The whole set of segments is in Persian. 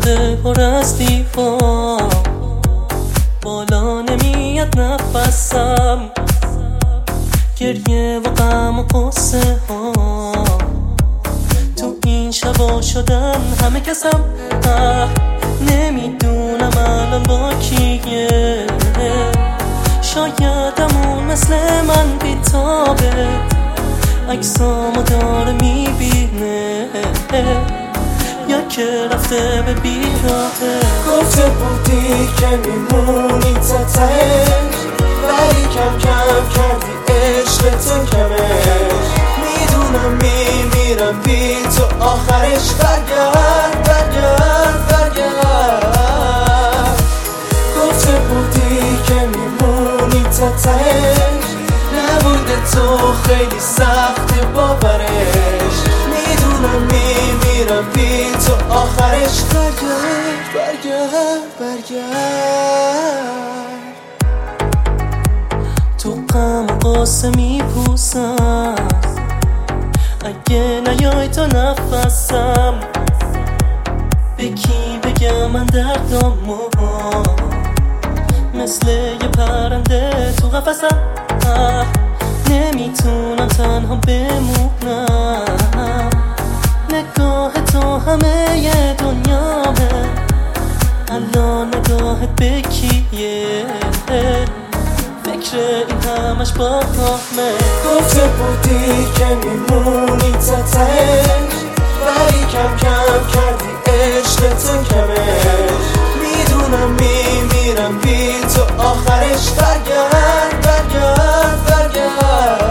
دل پر از دیوار، بالا نمیاد نفسم، گریه و غم و قصه ها تو این شبا شدن همه کسم. نمیدونم الان با کیه، شاید همون مثل من بیتابه، عکسامو داره میبینه یا که رفته به بیراهه. گفته بودی که میمونی تا تهش، ولی کم کم کردی عشقتو کمش. میدونم میمیرم بی تو آخرش، برگرد برگرد برگرد. گفته بودی که میمونی تا تهش، نبوده تو خیلی سخت باورش. میدونم میمیرم بی تو آخرش، برگرد برگرد برگرد. تو غم و قصه میپوسم، اگه نیای تا نفسم، به کی بگم من دردامو، مثل یه پرنده تو قفسم. نمیتونم تنها بمونم، نگاه تو همه ی دنیامه، الان نگاهت به کیه، فکر این همش با همه. گفته بودی که میمونی تا تهش، ولی کم کم کردی عشقتو کمش. میدونم میمیرم بی تو آخرش، برگرد برگرد برگرد.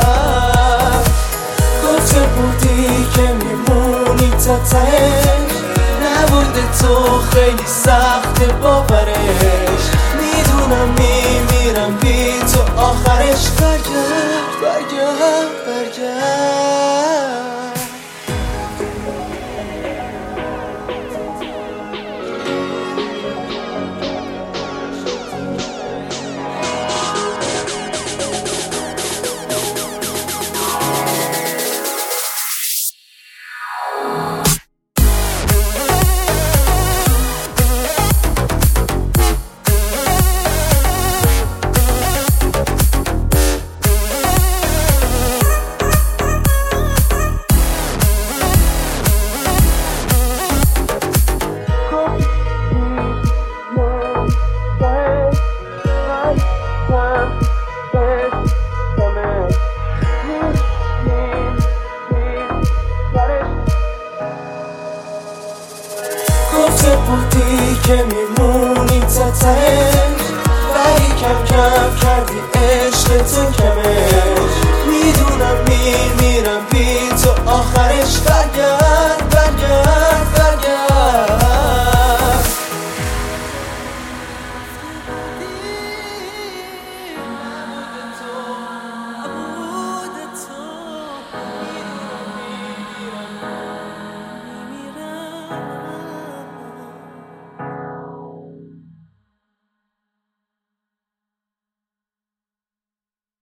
گفته بودی که میمونی تا تهش، نبوده تو خیلی سخت باورش. میدونم میمیرم بی تو آخرش، برگرد برگرد برگرد. گفته بودی که میمونی تا تهش، ولی کم کم کردی عشقتو کمش.